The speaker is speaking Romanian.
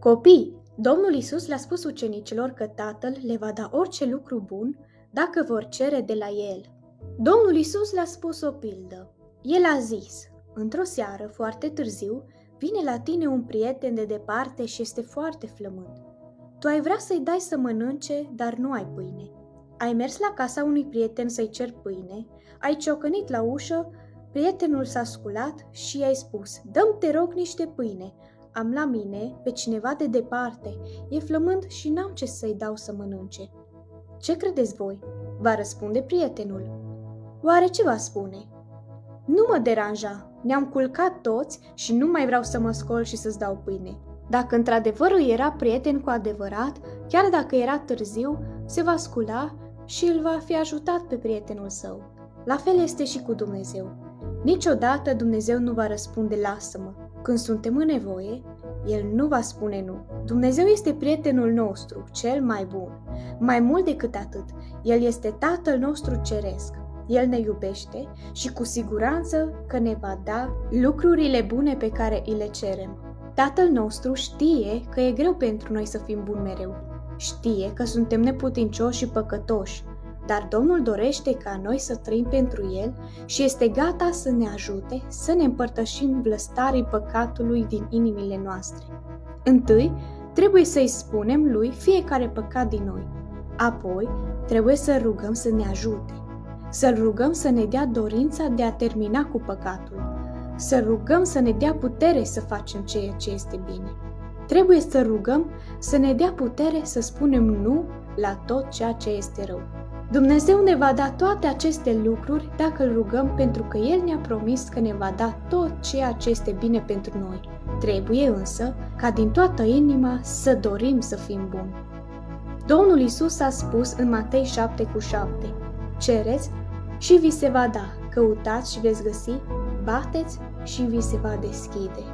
Copii, Domnul Iisus le-a spus ucenicilor că Tatăl le va da orice lucru bun dacă vor cere de la El. Domnul Iisus le-a spus o pildă. El a zis: într-o seară, foarte târziu, vine la tine un prieten de departe și este foarte flămând. Tu ai vrea să-i dai să mănânce, dar nu ai pâine. Ai mers la casa unui prieten să-i ceri pâine, ai ciocănit la ușă, prietenul s-a sculat și i-ai spus: dă-mi, te rog, niște pâine. Am la mine pe cineva de departe, e flămând și n-am ce să-i dau să mănânce. Ce credeți voi? Va răspunde prietenul. Oare ce va spune? Nu mă deranja, ne-am culcat toți și nu mai vreau să mă scol și să-ți dau pâine. Dacă într-adevăr îi era prieten cu adevărat, chiar dacă era târziu, se va scula și îl va fi ajutat pe prietenul său. La fel este și cu Dumnezeu. Niciodată Dumnezeu nu va răspunde lasă-mă. Când suntem în nevoie, El nu va spune nu. Dumnezeu este prietenul nostru, cel mai bun. Mai mult decât atât, El este Tatăl nostru ceresc. El ne iubește și cu siguranță că ne va da lucrurile bune pe care îi le cerem. Tatăl nostru știe că e greu pentru noi să fim buni mereu. Știe că suntem neputincioși și păcătoși, dar Domnul dorește ca noi să trăim pentru El și este gata să ne ajute să ne împărtășim blăstarii păcatului din inimile noastre. Întâi, trebuie să-i spunem Lui fiecare păcat din noi. Apoi, trebuie să rugăm să ne ajute. Să-L rugăm să ne dea dorința de a termina cu păcatul. Să rugăm să ne dea putere să facem ceea ce este bine. Trebuie să rugăm să ne dea putere să spunem nu la tot ceea ce este rău. Dumnezeu ne va da toate aceste lucruri dacă îl rugăm, pentru că El ne-a promis că ne va da tot ceea ce este bine pentru noi. Trebuie însă ca din toată inima să dorim să fim buni. Domnul Iisus a spus în Matei 7:7: cereți și vi se va da, căutați și veți găsi, bateți și vi se va deschide.